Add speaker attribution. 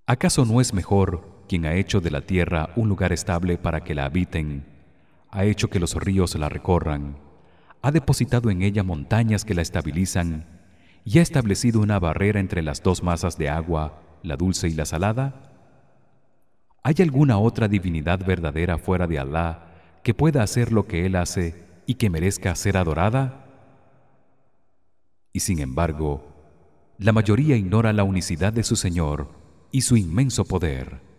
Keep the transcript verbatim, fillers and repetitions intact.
Speaker 1: ¿Acaso no es mejor quien ha hecho de la tierra un lugar estable para que la habiten, ha hecho que los ríos la recorran, ha depositado en ella montañas que la estabilizan y ha establecido una barrera entre las dos masas de agua, la dulce y la salada? ¿Hay alguna otra divinidad verdadera fuera de Alá que pueda hacer lo que él hace y que merezca ser adorada? Y sin embargo, la mayoría ignora la unicidad de su Señor y su inmenso poder.